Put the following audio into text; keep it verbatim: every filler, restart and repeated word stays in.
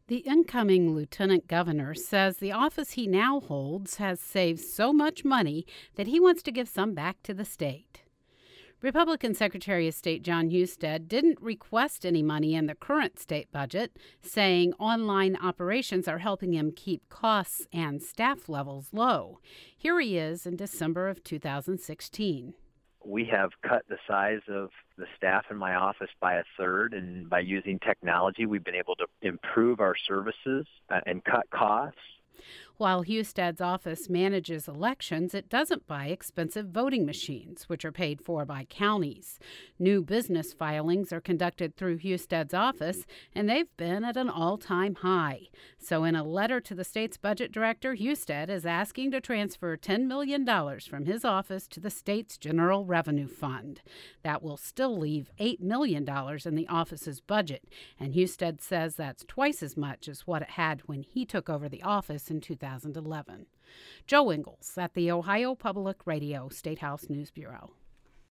The incoming lieutenant governor says the office he now holds has saved so much money that he wants to give some back to the state. Republican Secretary of State Jon Husted didn't request any money in the current state budget, saying online operations are helping him keep costs and staff levels low. Here he is in December of two thousand sixteen. We have cut the size of the staff in my office by a third, and by using technology, we've been able to improve our services uh, and cut costs. While Husted's office manages elections, it doesn't buy expensive voting machines, which are paid for by counties. New business filings are conducted through Husted's office, and they've been at an all-time high. So in a letter to the state's budget director, Husted is asking to transfer ten million dollars from his office to the state's general revenue fund. That will still leave eight million dollars in the office's budget, and Husted says that's twice as much as what it had when he took over the office in two thousand eleven. Joe Ingles at the Ohio Public Radio State House News Bureau.